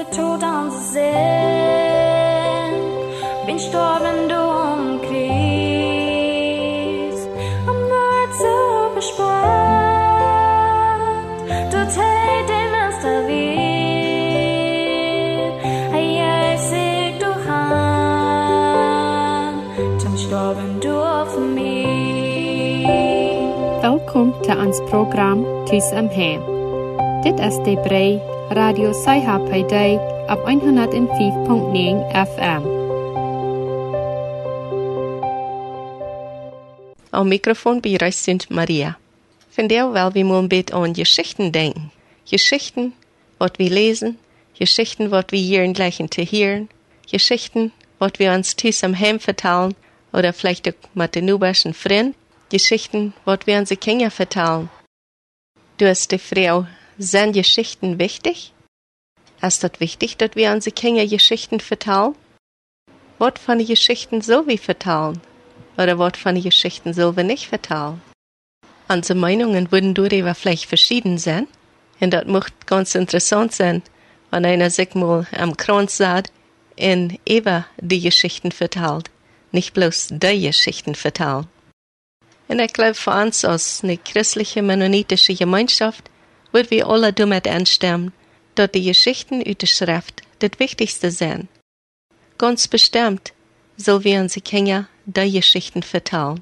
der Tod uns sehen, bin gestorben, du umkreist, am Wort so bespannt, du tät den Meister wieder, hey, sieg du han, zum gestorben, du für mich. Welkom til ons program Tus am Heim. Dit is de brei Radio Saiha Paidai op 105.9 FM. Am Mikrofon bereist sind Maria. Vandaag wel we moeten beetje aan Geschichten denken. Geschichten, wat we lesen, Geschichten, wat we hier gleichen te hören, Geschichten, wat we uns Tus am Heim vertellen, oder vielleicht auch mit den nubischen Freunden, Geschichten, wat wir unsere Kinder vertellen. Du hast die Frau, sind Geschichten wichtig? Ist das wichtig, dass wir unsere Kinder Geschichten vertellen? Was von den Geschichten soll wir vertellen? Oder was von den Geschichten soll wir nicht vertellen? Unsere Meinungen würden darüber vielleicht verschieden sein. Und das macht ganz interessant sein, wenn einer sich mal am Kranz sagt und über die Geschichten vertelt. Nicht bloß die Geschichten vertellen. Und ich glaube, für uns als eine christliche, mennonitische Gemeinschaft würden wir alle damit einstimmen, dass die Geschichten aus der Schrift das Wichtigste sind. Ganz bestimmt sollen wir unsere Kinder die Geschichten vertellen.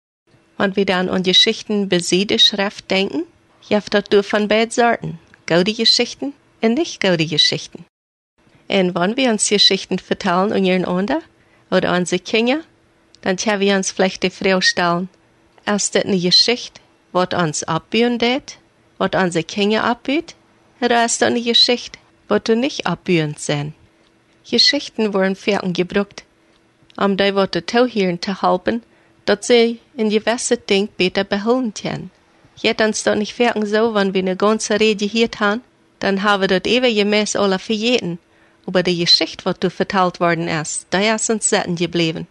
Wenn wir dann an Geschichten bei der Schrift denken, gibt das durch von beiden Sorten, gute Geschichten und nicht gute Geschichten. Und wenn wir uns Geschichten vertellen untereinander oder unsere Kinder, dann können wir uns vielleicht die Frage stellen, ist das eine Geschichte, was uns abbühen tät, was unsere Kinder abbüht, oder ist das eine Geschichte, was du nicht abbühen sind? Geschichten wurden für uns gebraucht, die Worte zuhören zu helfen, dass sie in gewisse Dinge besser behalten können. Jetzt uns doch nicht für uns so, wenn wir eine ganze Rede gehört haben, dann haben wir das ewige Mess alle verjeten. Aber die Geschichte, was du vertellt worden ist, die ist uns satten geblieben.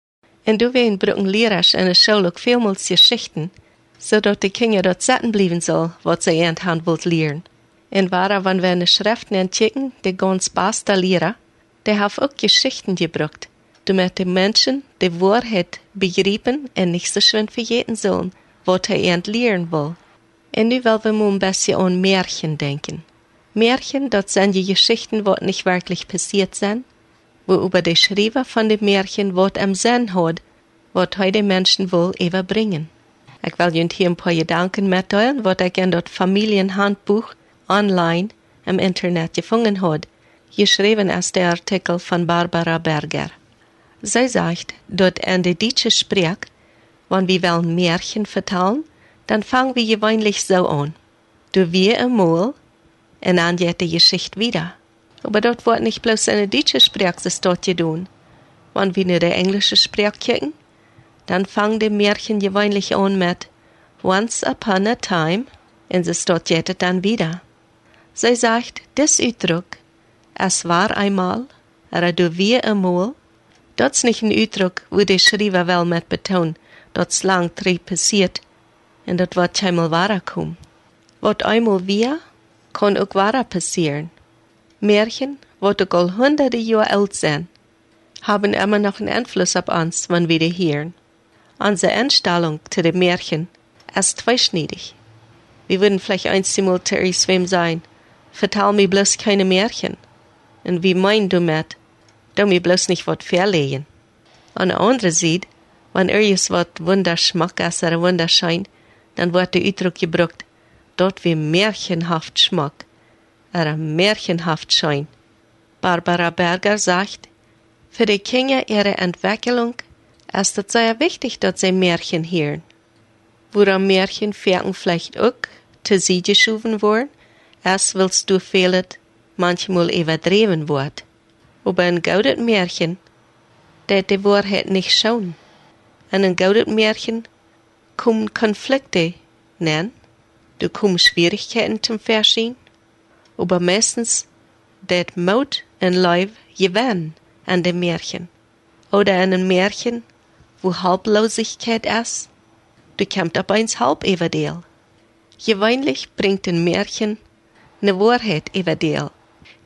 Und du wirst brauchen lehrers in der Schule auch vielmals Geschichten, sodass die Kinder dort satten bleiben soll, was sie haben wollt lernen. Und wahrer, wenn wir in der Schriften entdecken, die ganz beste Lehrer, die haben auch Geschichten gebraucht, damit die Menschen die Wahrheit begreifen und nicht so schön verjeten sollen, was sie lernen wollen. Und nu wollen wir mal ein bisschen an Märchen denken. Märchen, das sind die Geschichten, die nicht wirklich passiert sind, wo über die Schreiber von den Märchen was am Sinn hat, was heute Menschen wohl überbringen. Ich will Ihnen hier ein paar Gedanken mitteilen, was ich in das Familienhandbuch online im Internet gefunden habe. Geschrieben ist der Artikel von Barbara Berger. Sie sagt, dort in der deutschen Sprache, wenn wir wollen Märchen vertellen, dann fangen wir gewöhnlich so an. Du wir einmal, und dann geht die Geschichte wieder. Aber dort wird nicht bloß eine deutsche Sprache das dort getan. Wenn wir in die englische Sprache kicken, dann fangen die Märchen gewöhnlich an mit Once upon a time, und das dort geht dann wieder. Sie sagt, das Ausdruck, es war einmal, oder du wir einmal, das ist nicht ein Ausdruck, wo der Schreiber will mit betonen, dass lang drei passiert, und das wird einmal wahr kommen. Was einmal wir, kann auch wahr passieren. Märchen, die auch al hunderte Jahre alt sind, haben immer noch einen Einfluss auf uns, wenn wir die hören. Unsere Einstellung zu den Märchen ist zweischneidig. Wir würden vielleicht einmal zu wem sein, vertell mir bloß keine Märchen. Und wie meinst du mit, du mir bloß nicht was verlegen. An der anderen Seite, wenn irgendwas was wunderschmack ist oder wunderschein, dann wird der Ausdruck gebraucht, dort wie märchenhaft Schmack, oder märchenhaft Schein. Barbara Berger sagt, für die Kinder ihre Entwicklung ist es sehr wichtig, dass sie Märchen hören. Woran Märchen vielleicht auch zu sie geschoben wurden, erst willst du fehlet manchmal übertrieben wird. Aber ein gutes Märchen, der die Wahrheit nicht schauen. In ein gutes Märchen kommen Konflikte, nein, du kommen Schwierigkeiten zum Verschieden, aber meistens det Mut und Leib gewinnen an dem Märchen. Oder an einem Märchen, wo Halblosigkeit ist, du kommst ab eins halb überdeel. Gewöhnlich bringt ein Märchen eine Wahrheit überdeel.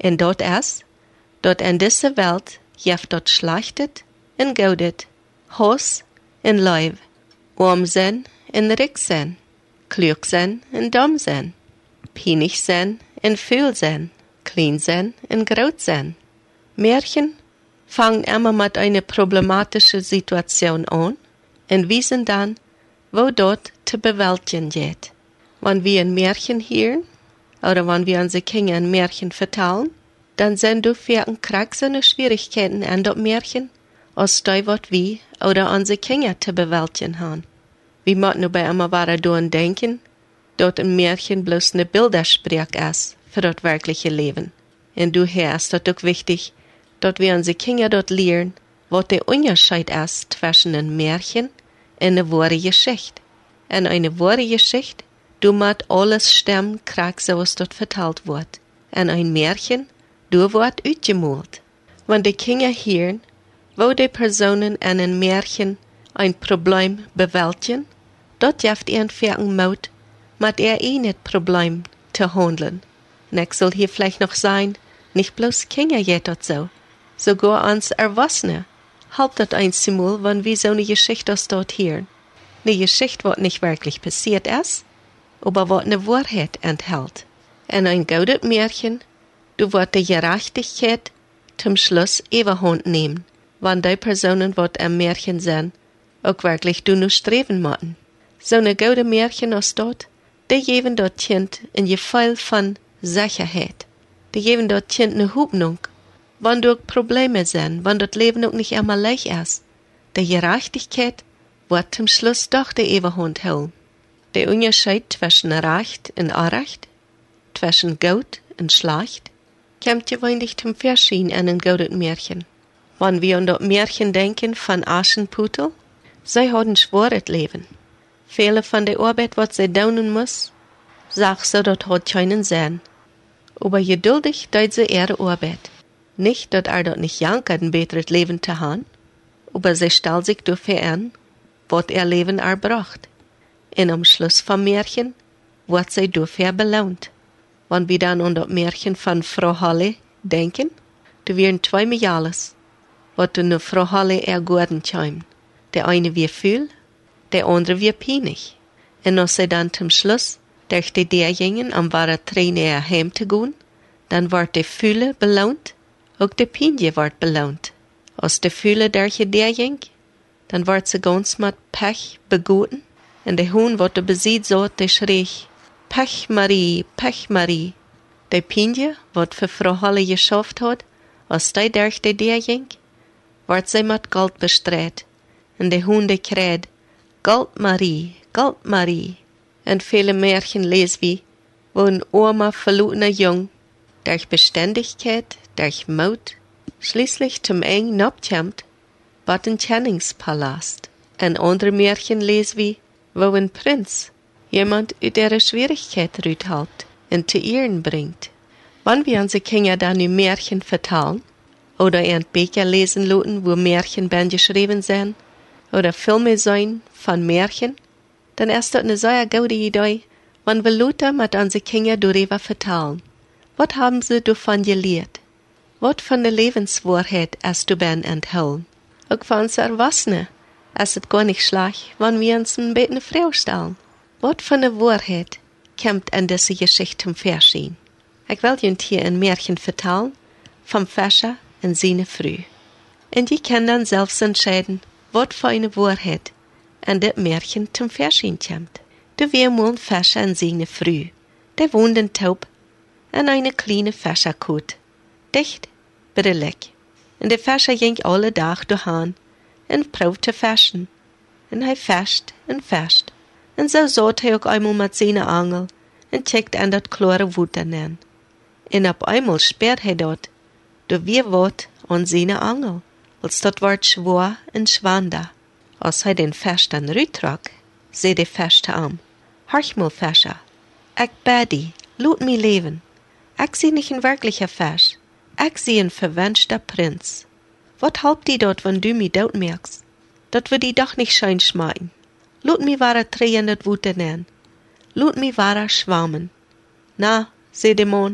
En dort is, dort in deze Welt jeft dort schlachtet en goudet, hos en leib, arm zijn en rik zijn, klug zijn en dom zijn, pinig zijn en veel zijn, klein zijn en groot zijn. Märchen fangen immer mit einer problematischen Situation an und wissen dann, wo dort zu bewältigen geht. Wenn wir ein Märchen hören, oder wenn wir unsere Kinder ein Märchen vertellen, dann sind du für ein kraxende Schwierigkeiten an das Märchen, als die, was wir oder unsere Kinder zu bewältigen haben. Wir müssen bei immer weiter denken, dass ein Märchen bloß eine Bildersprech ist für das wirkliche Leben. Und du ist das auch wichtig, dass wir unsere Kinder dort lernen, was der Unterschied ist zwischen einem Märchen und einer wahren Geschichte. Und eine wahre Geschichte, du musst alles stimmen, so was dort vertelt wird. Und ein Märchen, du wird ausgemalt. Wenn die Kinder hören, wo die Personen in einem Märchen ein Problem bewältigen, dort jaft ihren vierten Mut, mit nicht Problem zu handeln. Und ich soll hier vielleicht noch sagen, nicht bloß Kinder geht dort so. Sogar uns Erwachsene halbt das einmal, wenn wir so eine Geschichte aus dort hören. Eine Geschichte, was nicht wirklich passiert ist, aber was eine Wahrheit enthält. Und ein gutes Märchen, du wirst die Gerechtigkeit zum Schluss überhand nehmen, wenn die Personen, was am Märchen sind, auch wirklich du nur streben müssen. So eine gute Märchen aus dort, die geben dort Kind ein Gefühl von Sicherheit. Die geben dort Kind eine Hoffnung, wenn dort Probleme sind, wenn das Leben auch nicht immer leicht ist. Die Gerechtigkeit wird zum Schluss doch die Überhand holen. Der Unterschied zwischen Recht und Unrecht, zwischen Gut und Schlecht, kommt gewöhnlich zum Verschieden in einem guten Märchen. Wenn wir an das Märchen denken von Aschenputtel, sie haben ein schweres Leben. Viele von der Arbeit, was sie tun muss, sagt sie, das hat keinen Sinn. Aber geduldig tut sie ihre Arbeit. Nicht, dass dort nicht jankert, ein besseres Leben zu haben, aber sie stellt sich dafür an, was ihr Leben braucht. Und am Schluss vom Märchen wird sie dafür belohnt. Wenn wir dann an das Märchen von Frau Holle denken, da wären zwei Mädels, was du nur Frau Holle ergorden kämen. Der eine wir viel, der andere wir pinig. Und als sie dann zum Schluss durch die derjenigen am wahre Trainer heim zu gehen, dann wird der Fühle belohnt, auch der Pinje wird belohnt. Als der Fühle durch derjenigen, dann wird sie ganz mit Pech beguten, und der Huhn, was du besieht, so, der schrie, Pech Marie, Pech Marie. Der Pinje, was für Frau Holle geschafft hat, als die durch die derjenigen, wird sie mit Gold bestreut. Und der Huhn, der kräht, Gold Marie, Gold Marie. Und viele Märchen lesen wir, wo ein armer, verlorener Jung durch Beständigkeit, durch Mut, schließlich zum Eng abkommt, bei den Kenningspalast. Ein anderes Märchen lesen wir, wo ein Prinz jemand aus ihrer Schwierigkeit raushält und zu Ehren bringt. Wenn wir unsere Kinder dann ein Märchen vertellen, oder ein Bücher lesen lassen, wo Märchen geschrieben sind, oder Filme sein von Märchen, dann ist das eine sehr gute Idee, wenn wir Leute mit unseren Kindern darüber vertellen. Was haben sie davon gelernt? Was für eine Lebenswahrheit ist du ben enthalten? Auch für uns Erwachsene ist es gar nicht schlecht, wenn wir uns ein bisschen eine Frau stellen. Was für eine Wahrheit kommt in diese Geschichte zum Verschieden? Ich will Ihnen hier ein Märchen vertellen vom Fischer und seine Frau. Und ihr könnt dann selbst entscheiden, was für eine Wahrheit in das Märchen zum Verschieden kommt. Da war mal ein Fischer und seine Frau. Der wohnt in Taub in eine kleine Fischerkut, dicht brillig. Und der Fischer ging alle Tag dahin und probte fischen. Und er fischt und fischt. Und so saß er auch einmal mit seiner Angel und checkte an das klare Wasser an. Und auf einmal sperrt er dort, da wir wat an seine Angel, als dat ward schwer und schwander. Als er den Fisch dann rüttrag, seh der Fisch am. Horch mal, Fischer, ich bedi, lut mi leben. Ich sieh nicht ein wirklicher Fisch, ich sieh ein verwünschter Prinz. Wat halbt die dort, wenn du mi dort merkst? Dat wird die doch nicht schein schmecken. Lut mi wahrer Tränen dat Wute nen. Lut mi wahrer schwammen. Na, seh der Mann,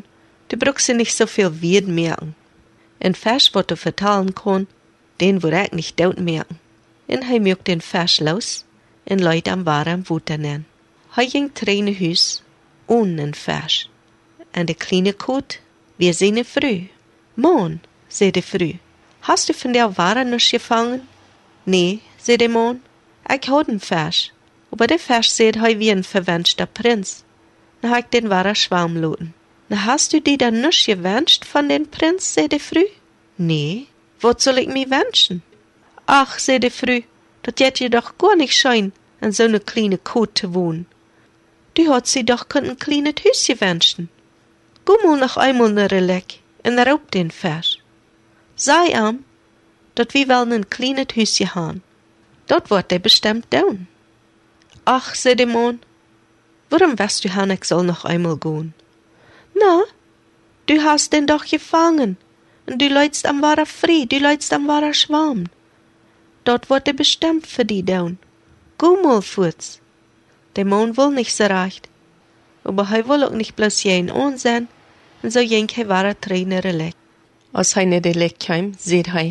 Du brauchst nicht so viel Wied merken. Ein Vers, was du vertalen kann, den würde ich nicht dort merken. Und er mögt den Vers los und Leute am warmen Wutter nennen. Er ging in ein Haus ohne einen Vers. Und der kleine Kot, wir sehen früh. Mann, sagt die Früh, hast du von der Ware noch gefangen? Nee, sagt der Mann, ich hab einen Vers. Aber der Vers sagt, er wie ein verwünschter Prinz. Na hab ich den Ware Schwarm loten. Na hast du die dann nicht gewünscht von den Prinz, sagt die Früh? Nee, was soll ich mir wünschen? Ach, sagt die Früh, dat jet je doch gar nicht schein, an so ne kleine Kot zu wohnen. Du hat sie doch ein kleines Hüsje wünschen. Geh mal noch einmal ne Leck und raub den Vers. Sei am, dat wir wollen ein kleines Hüsje haben. Dort wird der bestimmt down. Ach, sagt der Mann, warum weißt du, Han, ich soll noch einmal gehen? Na, du hast den doch gefangen, und du leidst am wahrer Frei, du leidst am wahrer Schwarm. Dort wird er bestimmt für die down. Geh mal fort. Der Mann will nicht so recht, aber er will auch nicht bloß jeden ansehen, und so jenk er wahrer Trainer leck. Als er nicht leck kam, seht er,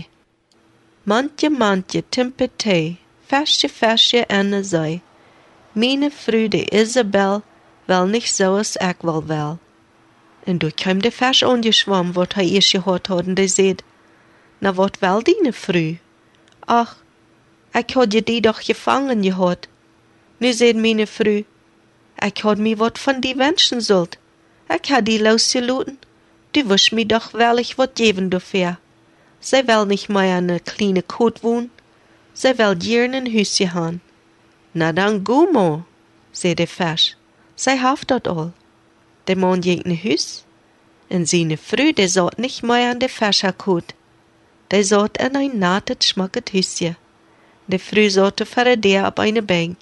Mantje, timpetee, Versje, Anne sei, meine Früde Isabel, wel nicht so als ich will. Und du kam der Vers angeschwommen, wat er erst gehört hat, und der seht, na wat will deine Früh? Ach, ich had je die doch gefangen gehad. Nu seht meine Früh, ich had mi wat von die wünschen sollt. Ich had die losgelaten. Du wirst mi doch wellig wat geben dafür. Sie will nicht mehr an ne kleine Kot wohnen. Sie will gern ein Hüsje haben. Na dann geh mal, sagt der Vers. Sie haft dat all. Der Mann ging in Hüs, und seine Früh, der satt nicht mehr an der Fescherkot. Der satt an ein natet, schmacket Hüsje. Der Früh satt vor der auf eine Bank.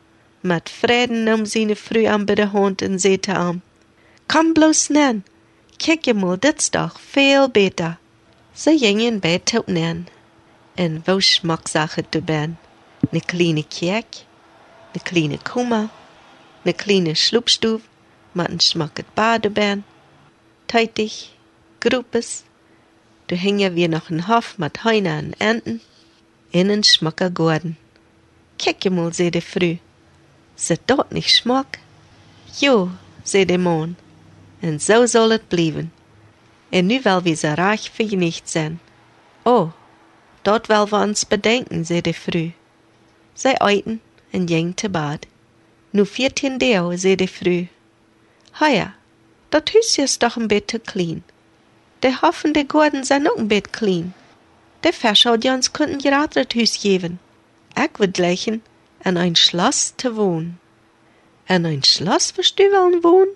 Mit Frieden nahm seine Früh an bei der Hand und sagte ihm, komm bloß nen, kick mal, das doch viel besser. Sie gingen in Bett tot nen. Und wo Schmacksache du ben? Ne kleine Kerk, ne kleine Kummer, ne kleine Schlupfstuf, mit n schmacket Badebän, teitig, Gruppes, du hängen wie noch ein Hof mit Heine und Enten, in n schmacker Gorden. Kick mal, seh de Früh, se dort nicht schmack? Jo, seh de Mann, und so soll es bleiben. Und nu will wir so reich für nicht sein. Oh, dort will wir uns bedenken, seh de Früh. Sei eiten und ging zu Bad. Nu 14 Deo, seh de Früh. Heuer, dat Hüsje ist doch ein bisschen klein. Der Hoffen der Gorden sind auch ein bisschen klein. Der Verschau, die uns könnten gerade das Hüs geben. Ich würd lächeln, an ein Schloss zu wohnen. An ein Schloss, wirst du wollen wohnen?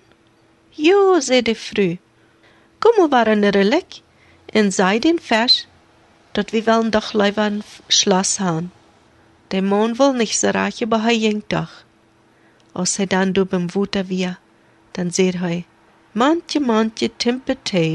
Jo, seh de Früh. Komm mal war an der Leck, und sei den Vers, dat wir wollen doch lieber ein Schloss haben. Der Mann will nicht so reich, aber er ging doch. Als er dann du beim Wutter wir, dann seht er, Mantje, timpetee,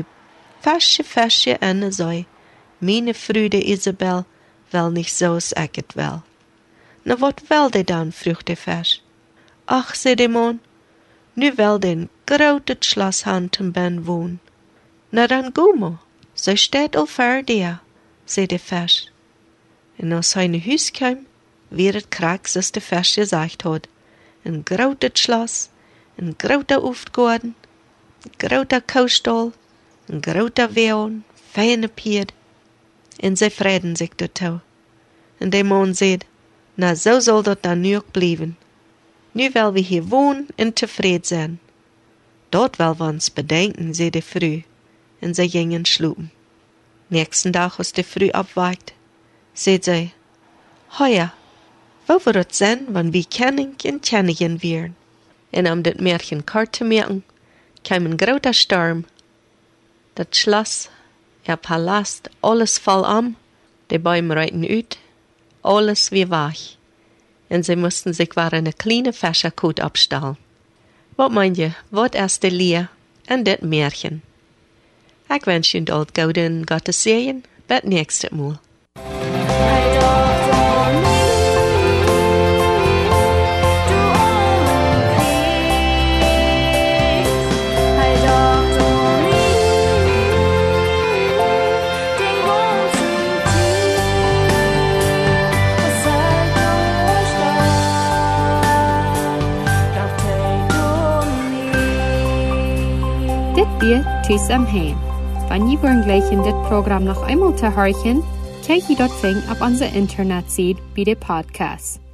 Versje, Anne sei, meine Früde Isabel, will nicht so als ich et will. Na, wat will der dann, frug der Vers. Ach, seh der Mann, nu will den grotet Schloss haben zum Ben wohnen. Na dann geh mal, so steht all vor dir, seh der Vers. Und als seine Hüs kam, wird krax, als der Vers gesagt hat. Ein grotet Schloss, ein groter Uftgarten, ein groter Kaustall, ein groter Wehren, feine Pied. Und sie freuen sich dazu. Und der Mann sagt, na so soll das dann nu auch bleiben. Nu will wir hier wohnen und zufrieden sein. Dort will wir uns bedenken, sagt die Früh. Und sie gingen schlupen. Nächsten Tag, als die Früh abweicht, sagt sie, heuer, wo wird es sein, wenn wir kennen und kennen werden? Und um das Märchen kort zu merken, kam ein großer Sturm. Das Schloss, der Palast, alles voll an, die Bäume reiten ut, alles wie weich. Und sie mussten sich war eine kleine Fäscherkot abstellen. Was meint ihr, was ist die Lier und das Märchen? Ich wünsche Ihnen all Gute und Gottes Segen. Bis nächstes Mal. Radio Tus am Heim. Wenn ihr wollen gleich in das Programm noch einmal zu hören, könnt ihr dort auf unserer Internetseite bei den Podcasts.